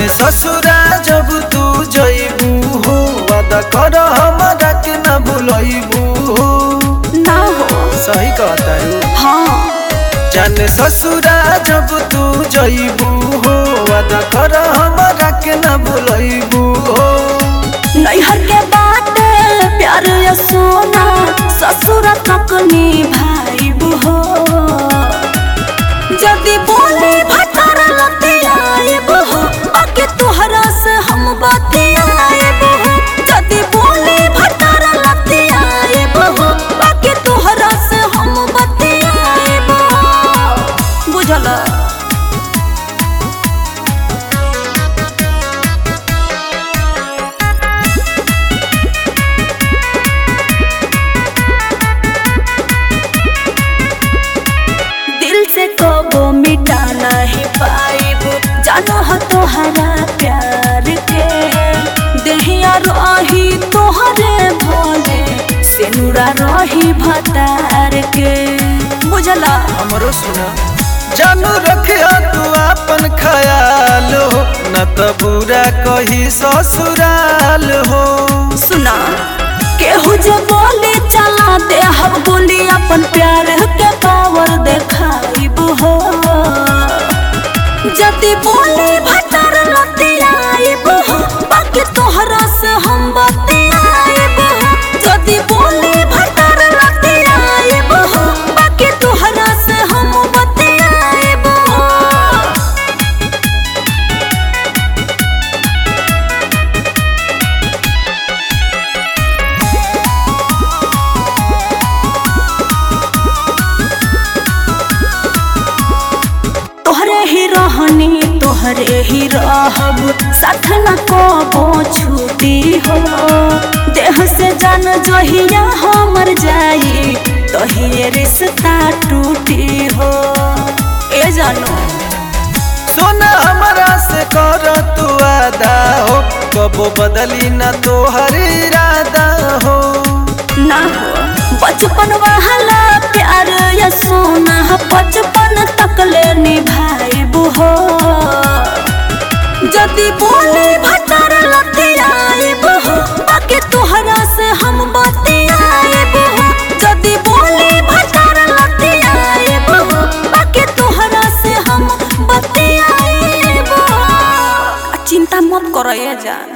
जाने ससुरा जब तू जइबू हो वादा कर हमरा के ना भूलइबू हो। ना हो सही कहता है। हाँ जाने ससुरा जब तू जइबू हो वादा कर हमरा के ना भूलइबू हो। नैहर के बाटे प्यार या सोना ससुर तक निभाइबू हो। जदी बोले भटर लतियाइबू हो बाकी तोहरा से हम बतियाइबू हो। जदी बोले भटर लतियाइबू हो बाकी तोहरा से हम बतियाइबू हो। बुझला से कबो मिटा नहीं पाइबू जानो हो तोहरा प्यार के। देहिया रही तोहरे भोले सिनुरा रही भतार के। बुझला हमरो सुना जानू रखिया तू अपन ख्याल हो न तो बुरा कही ससुराल हो। सुना केहू जो बोली चला दे हम बोली अपन प्यार के पावर देखाइबू हो। जदी बोली भटर लतियाइबू हो बाकी तोहरा से हम बतियाइबू हो। जदी बोली भटर लतियाइबू हो बाकी तोहरा से हम बतियाइबू हो। तोहरे ही रहनी तोहरे ही रहब साथ न कबो छूटी हो। देह से जान जहिया हमर जाई तोहिए रिश्ता टूटी हो। ए जानो सोना हमारा से कर तू वादा हो कबो बदली न तोहर इरादा हो। ना हो बचपन वाला प्यार या सोना बचपन तक ले निभाइबू हो। जदी बोले भटर लतियाइबू हो बाकी तोहरा से हम बतियाइबू हो। जदी बोले भटर लतियाइबू हो बाकी तोहरा से हम बतियाइबू हो। चिंता मत करो ये जान।